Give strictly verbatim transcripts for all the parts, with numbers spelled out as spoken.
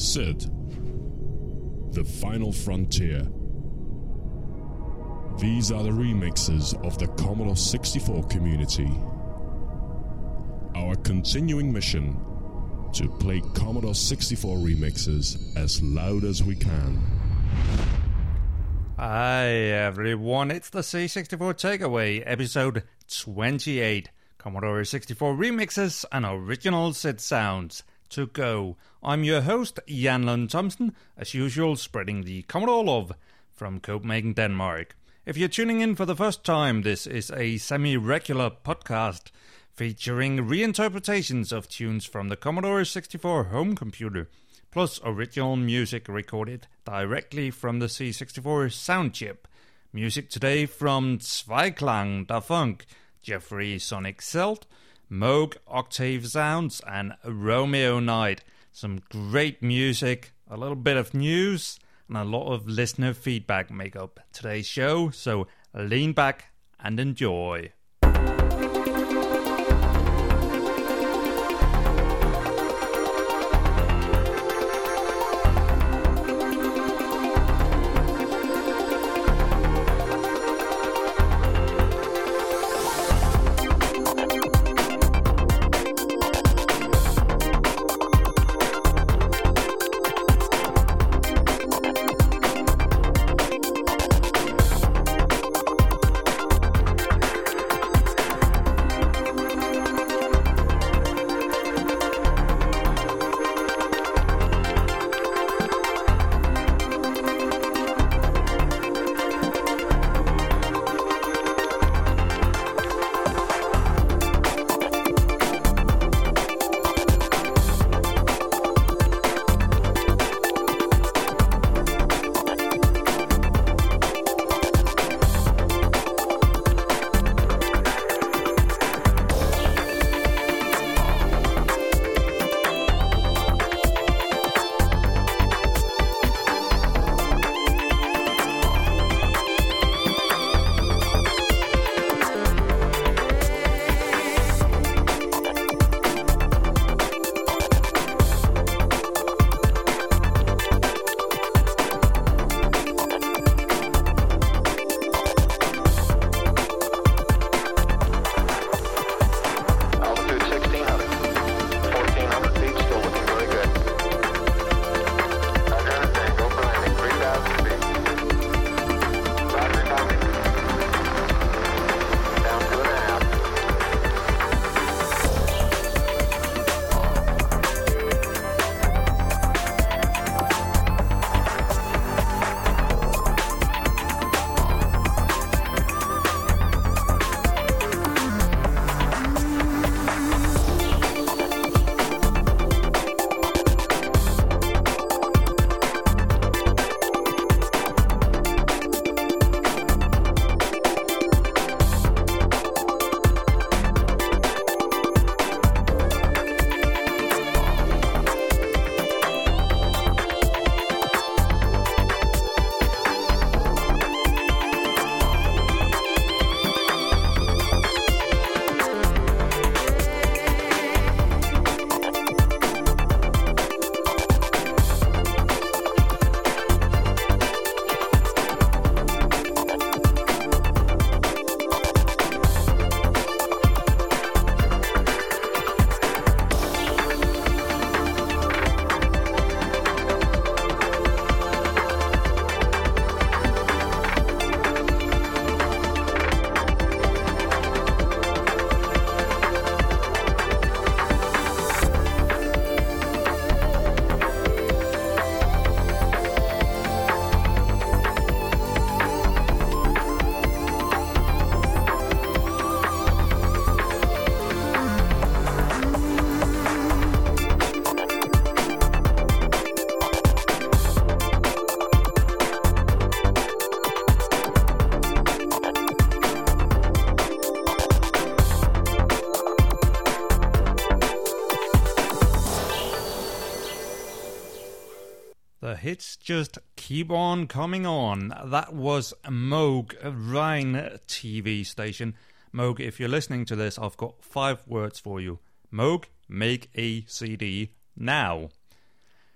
Sid, The Final Frontier. These are the remixes of the Commodore sixty-four community. Our continuing mission to play Commodore sixty-four remixes as loud as we can. Hi everyone, it's the C sixty-four Takeaway, episode twenty-eight. Commodore sixty-four remixes and original Sid sounds to go. I'm your host, Jan Lund Thomsen, as usual spreading the Commodore love from Copenhagen, Denmark. If you're tuning in for the first time, this is a semi-regular podcast featuring reinterpretations of tunes from the Commodore sixty-four home computer, plus original music recorded directly from the C sixty-four sound chip. Music today from Zweiklang Da Funk, Jeffrey Sonic Selt, Moog Octave Sounds, and Romeo Knight. Some great music, a little bit of news, and a lot of listener feedback make up today's show, so lean back and enjoy. The hits just keep on coming on. That was Moog Rhine T V station. Moog, if you're listening to this, I've got five words for you. Moog, make a C D now.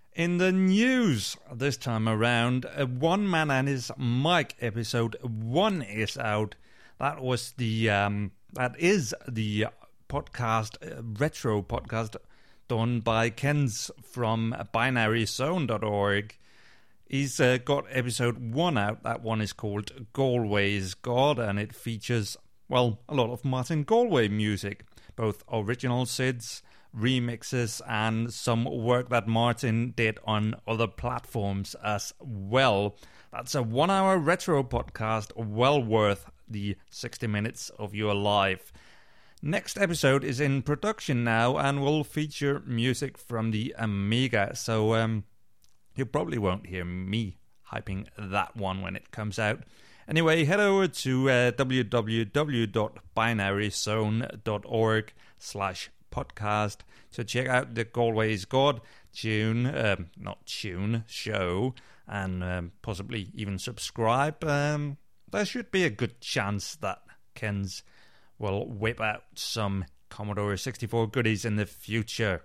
In the news this time around, uh, One Man and His Mic episode one is out. That was the um, that is the podcast, uh, retro podcast done by Ken's from binary zone dot org. He's uh, got episode one out. That one is called Galway's God, and it features, well, a lot of Martin Galway music, both original S I Ds, remixes, and some work that Martin did on other platforms as well. That's a one-hour retro podcast, well worth the sixty minutes of your life. Next episode is in production now and will feature music from the Amiga, so um, you probably won't hear me hyping that one when it comes out. Anyway, head over to uh, w w w dot binary zone dot org slash podcast to check out the Galway's God tune, um, not tune, show, and um, possibly even subscribe. Um, there should be a good chance that Ken's will whip out some Commodore sixty-four goodies in the future.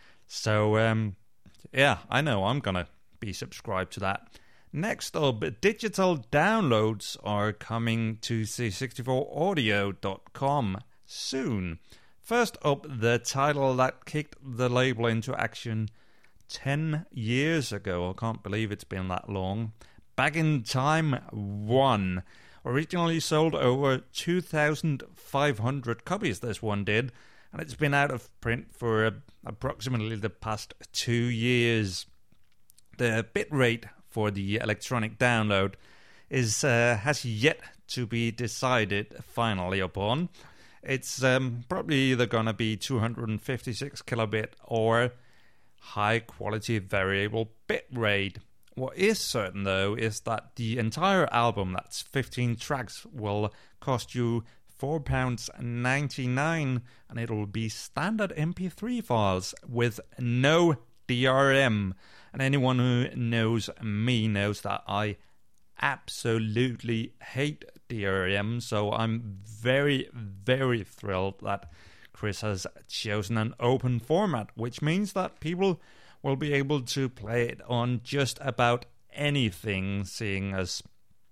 So, um, yeah, I know I'm going to be subscribed to that. Next up, digital downloads are coming to c sixty-four audio dot com soon. First up, the title that kicked the label into action ten years ago. I can't believe it's been that long. Back in Time one. Originally sold over two thousand five hundred copies, this one did, and it's been out of print for uh, approximately the past two years. The bitrate for the electronic download is uh, has yet to be decided finally upon. It's um, probably either going to be two hundred fifty-six kilobit or high quality variable bitrate. What is certain, though, is that the entire album, that's fifteen tracks, will cost you four pounds ninety-nine, and it'll be standard M P three files with no D R M. And anyone who knows me knows that I absolutely hate D R M, so I'm very, very thrilled that Chris has chosen an open format, which means that people will be able to play it on just about anything, seeing as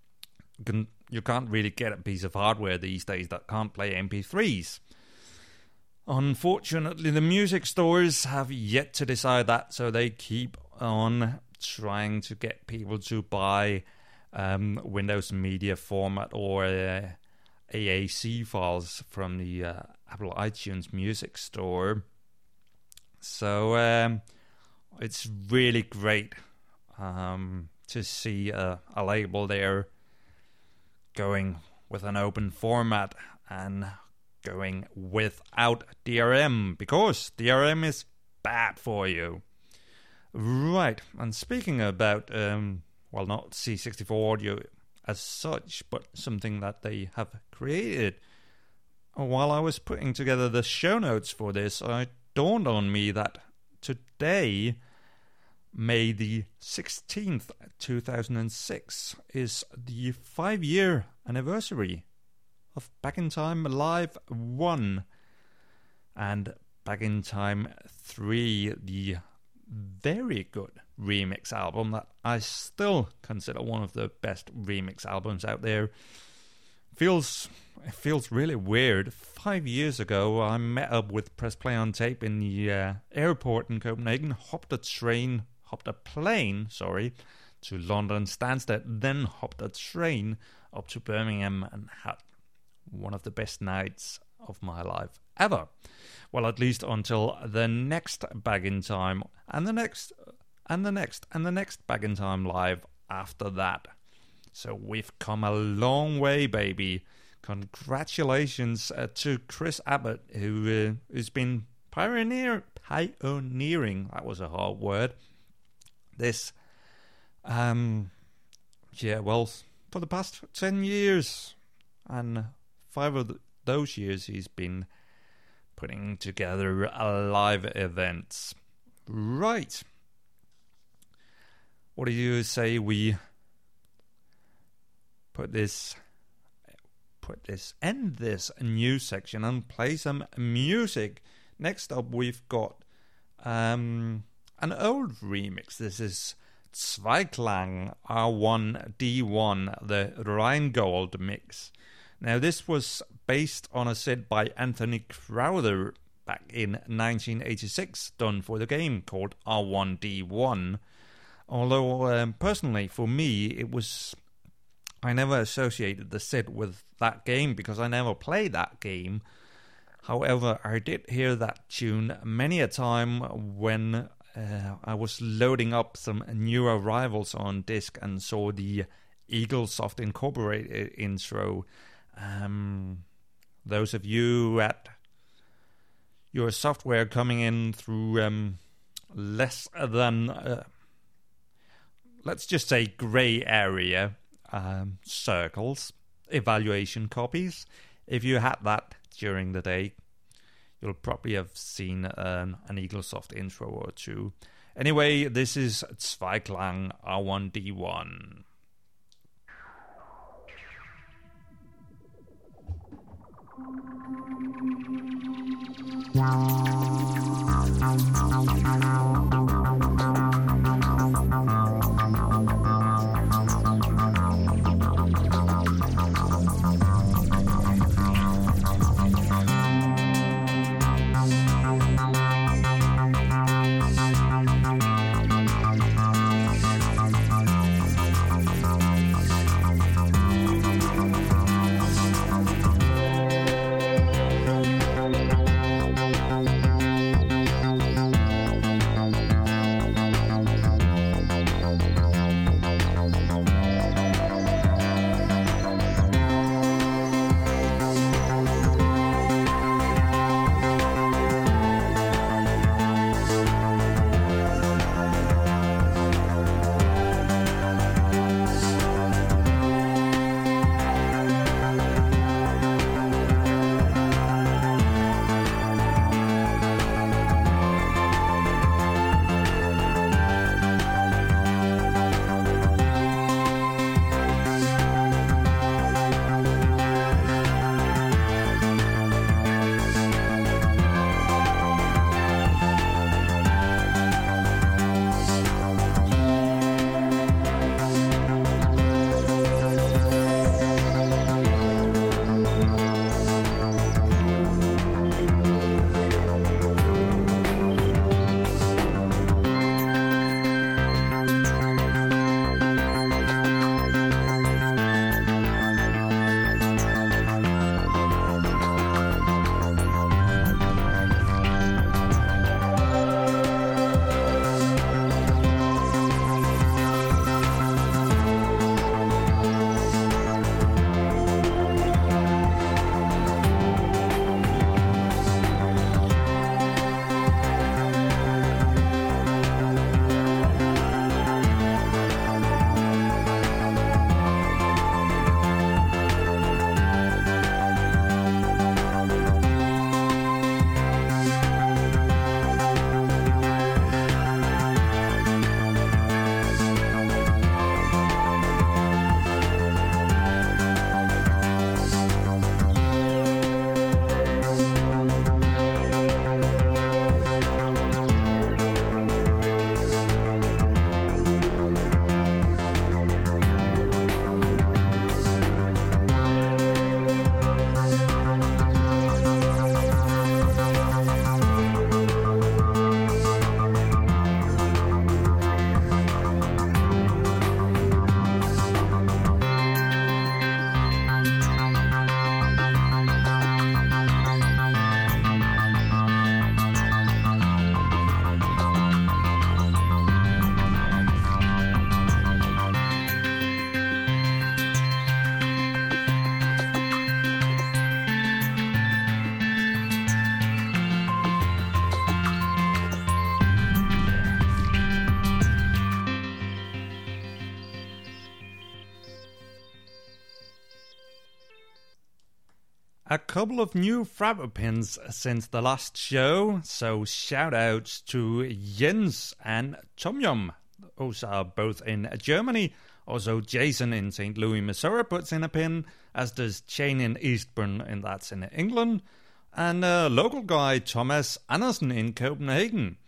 you can't really get a piece of hardware these days that can't play M P threes. Unfortunately, the music stores have yet to decide that, so they keep on trying to get people to buy um, Windows Media Format or uh, A A C files from the uh, Apple iTunes Music Store. So um, it's really great um, to see a, a label there going with an open format and going without D R M, because D R M is bad for you. Right, and speaking about, um, well, not C sixty-four audio as such, but something that they have created. While I was putting together the show notes for this, it dawned on me that today, May the sixteenth, two thousand six, is the five-year anniversary of Back in Time Live one and Back in Time three, the very good remix album that I still consider one of the best remix albums out there. Feels it feels really weird. Five years ago, I met up with Press Play on Tape in the uh, airport in Copenhagen, hopped a train, hopped a plane, sorry, to London Stansted, then hopped a train up to Birmingham and had one of the best nights of my life ever. Well, at least until the next Back in Time, and the next, and the next, and the next Back in Time Live after that. So we've come a long way, baby. Congratulations uh, to Chris Abbott, who uh, has been pioneer, pioneering, that was a hard word, this, um, yeah, well, for the past ten years. And five of the, those years he's been putting together live events. Right. What do you say we put this, put this, end this news section and play some music? Next up, we've got um, an old remix. This is Zweiklang R one D one, the Rheingold mix. Now, this was based on a set by Anthony Crowther back in nineteen eighty-six, done for the game called R one D one. Although, um, personally, for me, it was... I never associated the set with that game because I never played that game. However, I did hear that tune many a time when uh, I was loading up some new arrivals on disc and saw the Eaglesoft Incorporated intro. Um, those of you at your software coming in through um, less than, uh, let's just say, grey area um, circles, evaluation copies, if you had that during the day, you'll probably have seen um, an Eaglesoft intro or two. Anyway, this is Zweiklang R one D one. A couple of new Frapper pins since the last show, so shout outs to Jens and Tom Yum. Those are both in Germany. Also, Jason in Saint Louis, Missouri puts in a pin, as does Shane in Eastbourne, and that's in England. And a local guy, Thomas Andersen in Copenhagen.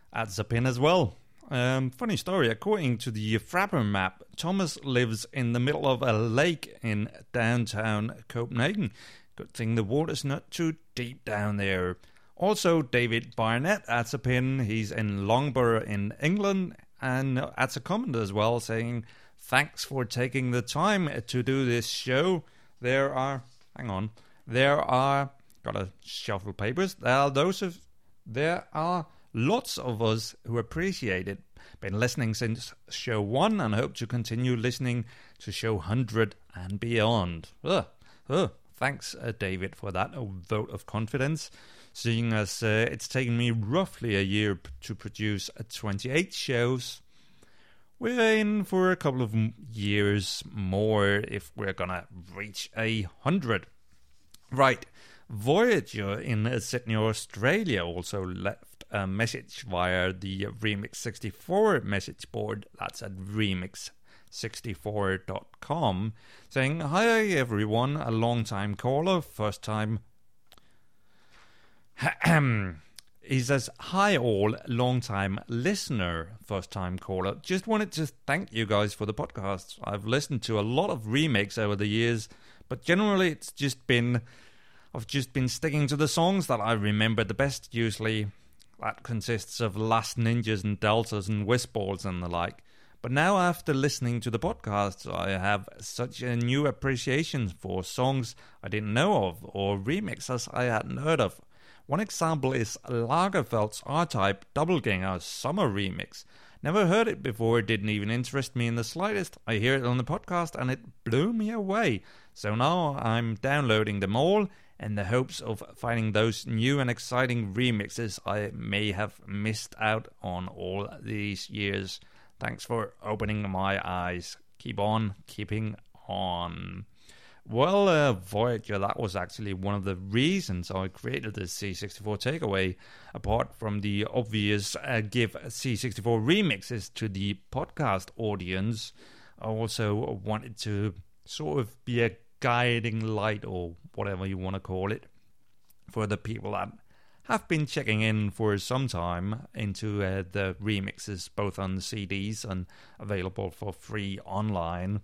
adds a pin as well. Um, funny story, according to the Frapper map, Thomas lives in the middle of a lake in downtown Copenhagen. Good thing the water's not too deep down there. Also, David Barnett adds a pin. He's in Loughborough in England and adds a comment as well saying, thanks for taking the time to do this show. There are, hang on, there are, gotta shuffle papers, there are those of, there are lots of us who appreciate it. Been listening since show one and hope to continue listening to show one hundred and beyond. Ugh, ugh. Thanks, uh, David, for that a vote of confidence, seeing as uh, it's taken me roughly a year p- to produce uh, twenty-eight shows. We're in for a couple of m- years more if we're gonna reach a hundred. Right, Voyager in uh, Sydney, Australia also left a message via the Remix sixty-four message board. That's at remix sixty-four dot com, saying, hi everyone, a long time caller, first time. He says, hi all, long time listener, first time caller. Just wanted to thank you guys for the podcast. I've listened to a lot of remakes over the years, but generally it's just been, I've just been sticking to the songs that I remember the best. Usually that consists of Last Ninjas and Deltas and Whistballs and the like. But now, after listening to the podcast, I have such a new appreciation for songs I didn't know of or remixes I hadn't heard of. One example is Lagerfeld's R-Type Doppelganger Summer Remix. Never heard it before, it didn't even interest me in the slightest. I hear it on the podcast and it blew me away. So now I'm downloading them all in the hopes of finding those new and exciting remixes I may have missed out on all these years. Thanks for opening my eyes. Keep on keeping on. Well, uh, Voyager, that was actually one of the reasons I created the C sixty-four Takeaway. Apart from the obvious uh, give C sixty-four remixes to the podcast audience, I also wanted to sort of be a guiding light, or whatever you want to call it, for the people that have been checking in for some time into uh, the remixes, both on the C Ds and available for free online.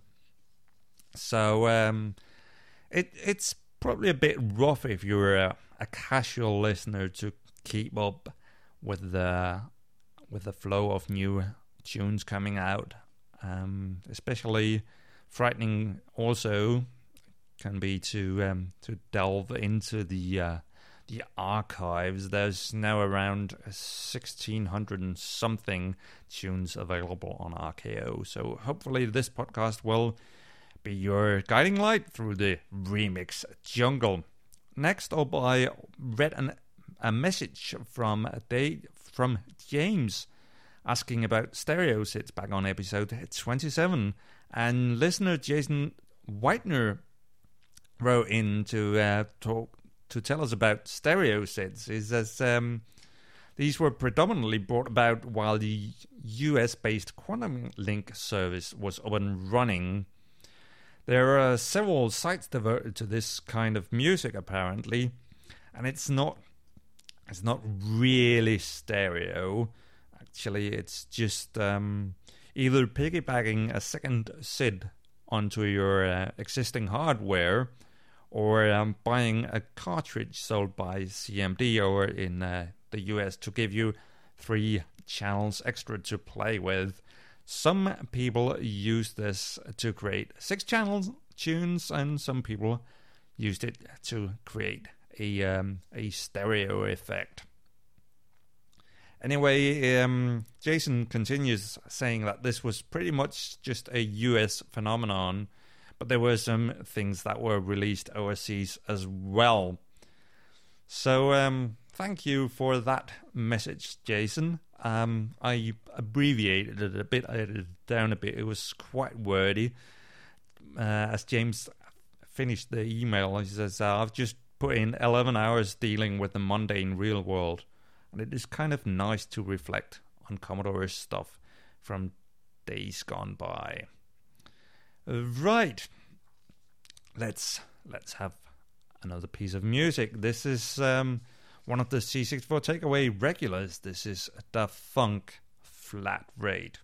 So um, it it's probably a bit rough if you're a, a casual listener to keep up with the with the flow of new tunes coming out. Um, especially frightening also can be to um, to delve into the uh, the archives. There's now around sixteen hundred and something tunes available on R K O. So hopefully this podcast will be your guiding light through the remix jungle. Next up, I read an, a message from a day, from James asking about stereo sets back on episode twenty-seven, and listener Jason Whitener wrote in to uh, talk to tell us about stereo sets. He says um, these were predominantly brought about while the U S-based Quantum Link service was up and running. There are several sites devoted to this kind of music, apparently, and it's not it's not really stereo. Actually, it's just um, either piggybacking a second S I D onto your uh, existing hardware, or um, buying a cartridge sold by C M D over in uh, the U S to give you three channels extra to play with. Some people use this to create six channel tunes, and some people used it to create a um, a stereo effect. Anyway, um, Jason continues saying that this was pretty much just a U S phenomenon, but there were some things that were released overseas as well. So um, thank you for that message, Jason. Um, I abbreviated it a bit, I edited it down a bit. It was quite wordy. Uh, as James finished the email, he says, uh, I've just put in eleven hours dealing with the mundane real world, and it is kind of nice to reflect on Commodore's stuff from days gone by. Right, let's let's have another piece of music. This is um, one of the C sixty-four Takeaway regulars. This is Da Funk Flat Rate.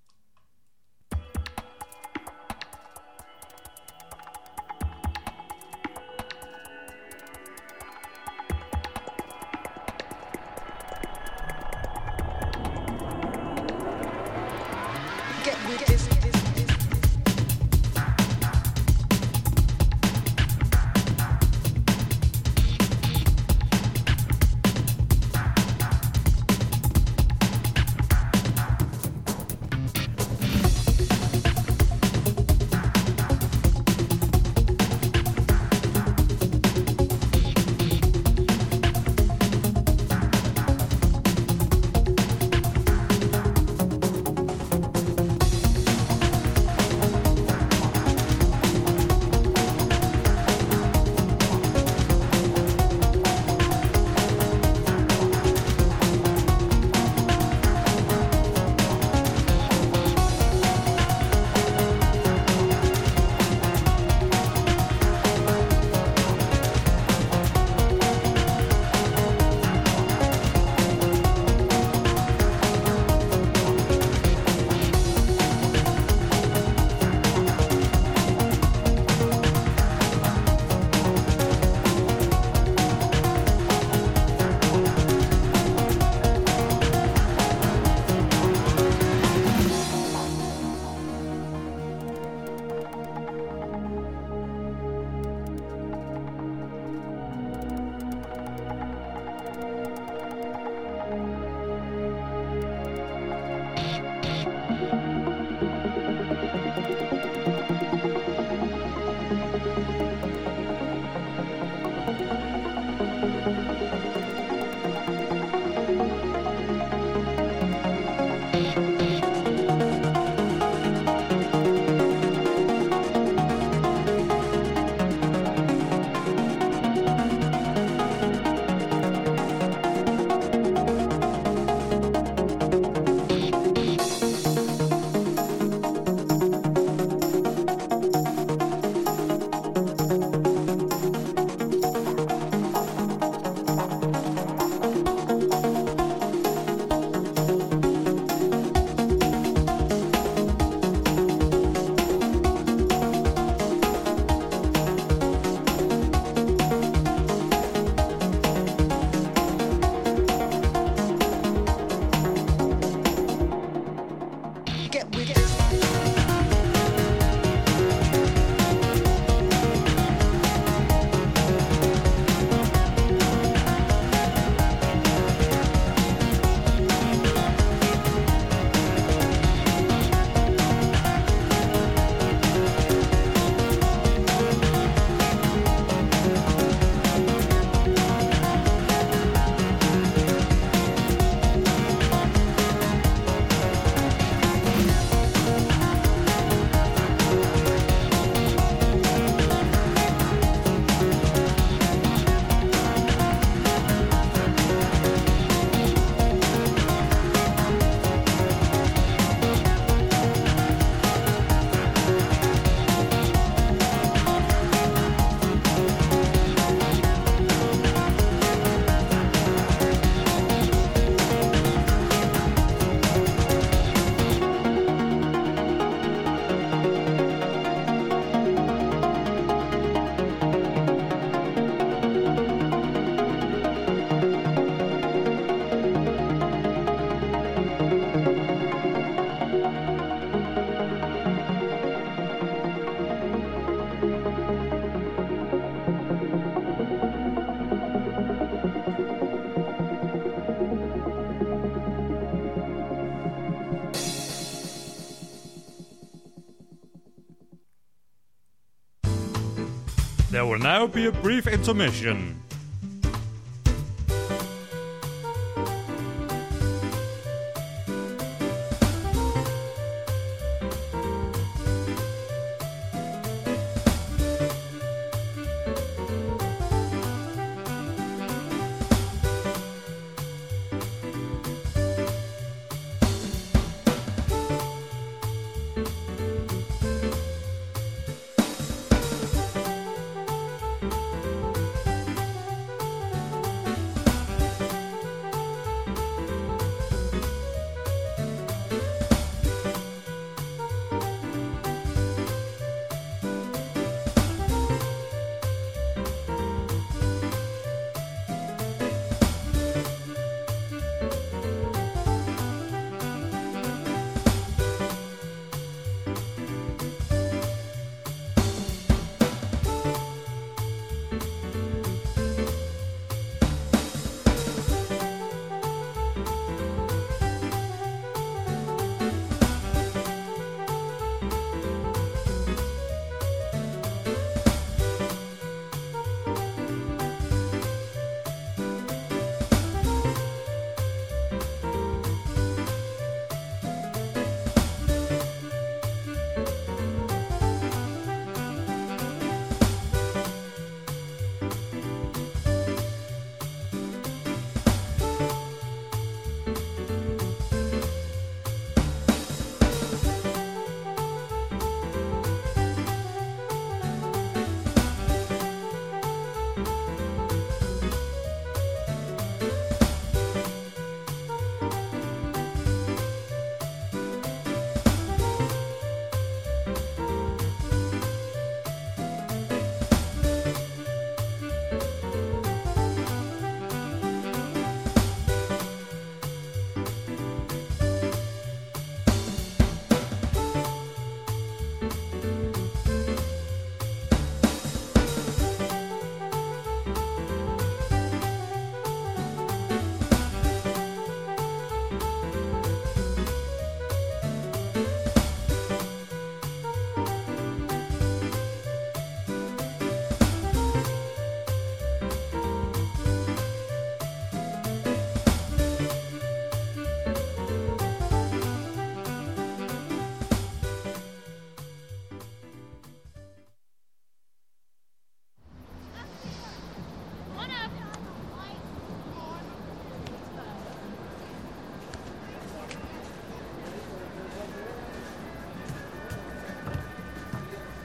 There will now be a brief intermission.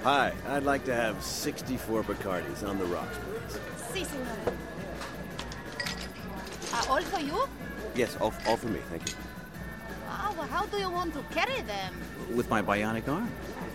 Hi, I'd like to have sixty-four Bacardis on the rocks, please. Si, senor. Uh, all for you? Yes, all, all for me, thank you. Ah, well, how do you want to carry them? With my bionic arm.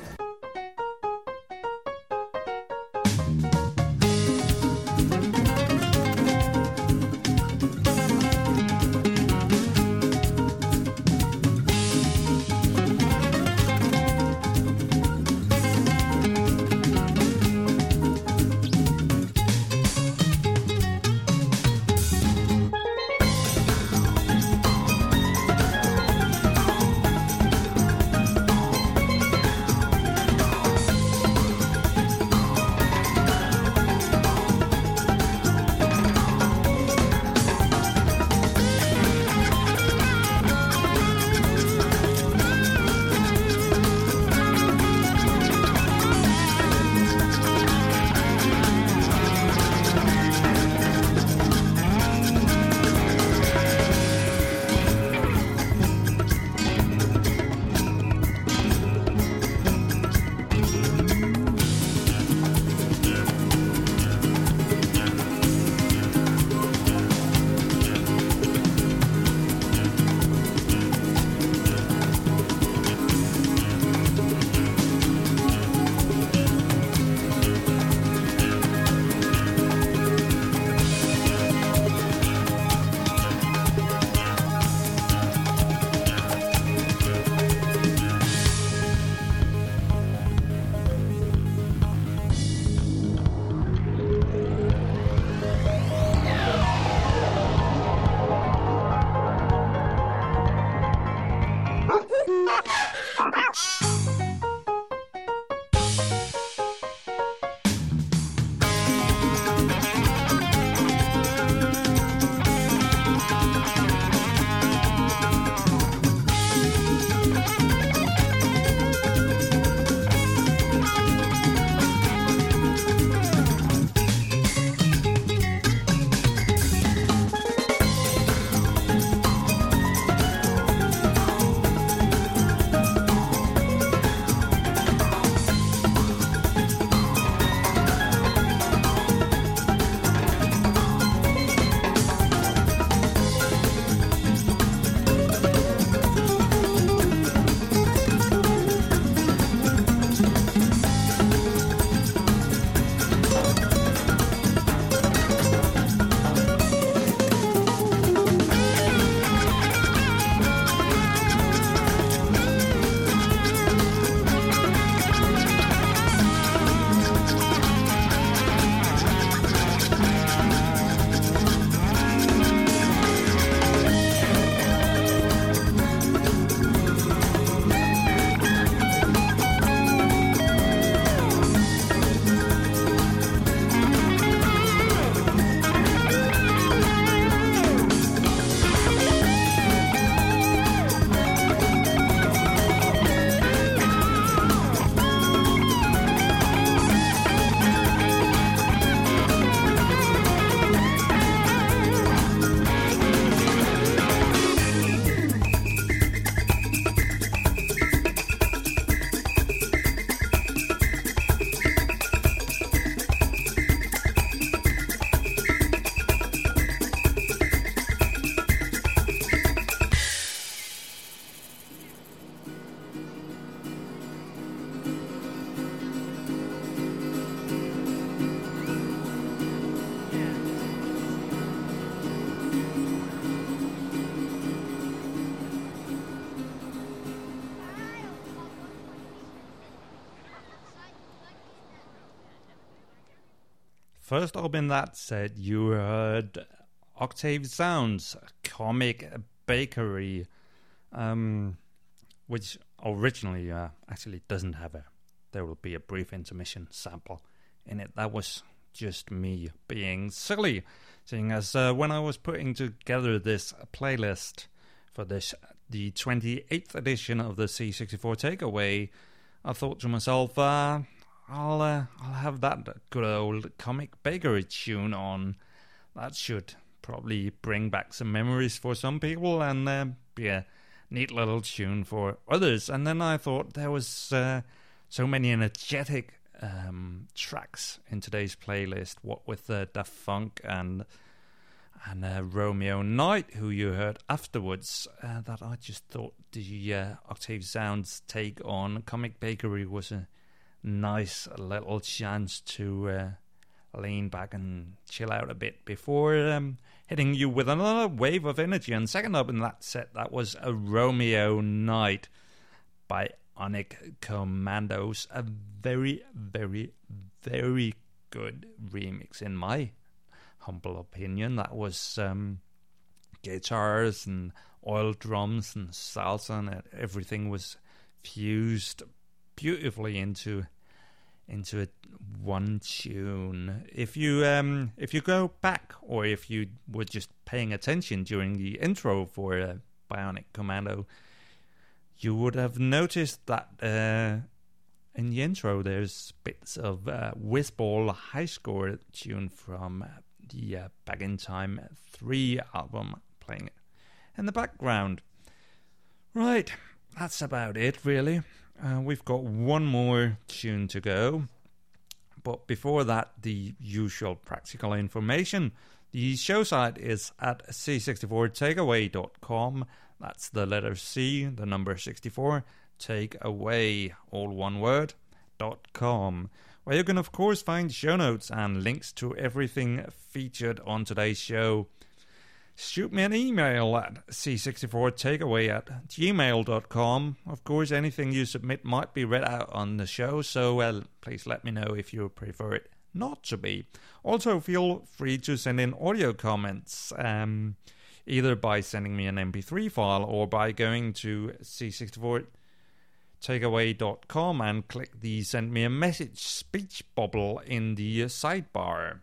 First up in that set, you heard Octave Sounds, Comic Bakery, um, which originally uh, actually doesn't have a, there will be a brief intermission sample in it. That was just me being silly, seeing as uh, when I was putting together this playlist for this, the twenty-eighth edition of the C sixty-four Takeaway, I thought to myself, uh, I'll uh, I'll have that good old Comic Bakery tune on. That should probably bring back some memories for some people and uh, be a neat little tune for others. And then I thought there was uh, so many energetic um, tracks in today's playlist. What with uh, Daft Punk and and uh, Romeo Knight, who you heard afterwards, uh, that I just thought the uh, Octave Sounds take on Comic Bakery was a nice little chance to uh, lean back and chill out a bit before um, hitting you with another wave of energy. And second up in that set, that was a Romeo Knight by Onic Commandos. A very, very, very good remix in my humble opinion. That was um, guitars and oil drums and salsa, and everything was fused beautifully into into a, one tune. If you um, if you go back, or if you were just paying attention during the intro for uh, Bionic Commando, you would have noticed that uh, in the intro there's bits of uh, Whizball High Score tune from uh, the uh, Back in Time three album playing in the background. Right, that's about it really. Uh, we've got one more tune to go, but before that, the usual practical information. The show site is at c sixty-four takeaway dot com. That's the letter C, the number sixty-four, takeaway, all one word, dot com, where you can of course find show notes and links to everything featured on today's show. Shoot me an email at c sixty-four takeaway at gmail dot com. Of course, anything you submit might be read out on the show, so well, please let me know if you prefer it not to be. Also, feel free to send in audio comments, um, either by sending me an M P three file or by going to c sixty-four takeaway dot com and click the send me a message speech bubble in the sidebar.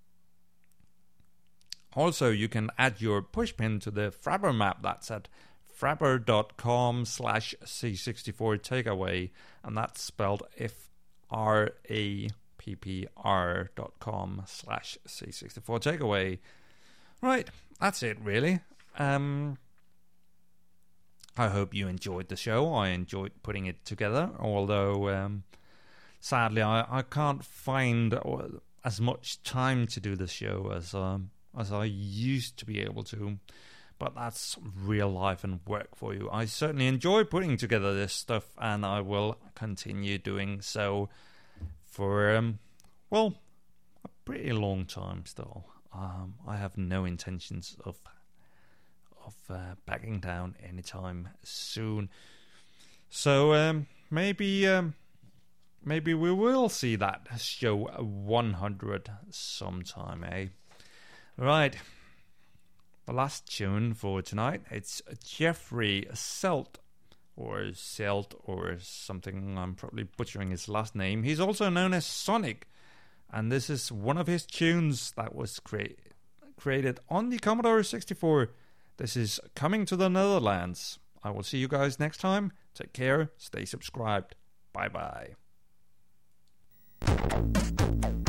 Also, you can add your pushpin to the Frabber map. That's at frabber dot com slash c sixty-four takeaway, and that's spelled F R A P P R dot com slash c sixty-four takeaway. Right, that's it really. Um, I hope you enjoyed the show. I enjoyed putting it together, although um, sadly I, I can't find as much time to do the show as um, as I used to be able to, but that's real life and work for you. I certainly enjoy putting together this stuff, and I will continue doing so for, um, well, a pretty long time still. Um, I have no intentions of of uh, backing down anytime soon. So um, maybe um, maybe we will see that show one hundred sometime, eh? Right, the last tune for tonight, it's Jeffrey Selt, or Selt, or something. I'm probably butchering his last name. He's also known as Sonic, and this is one of his tunes that was crea- created on the Commodore sixty-four. This is Coming to the Netherlands. I will see you guys next time. Take care, stay subscribed. Bye-bye.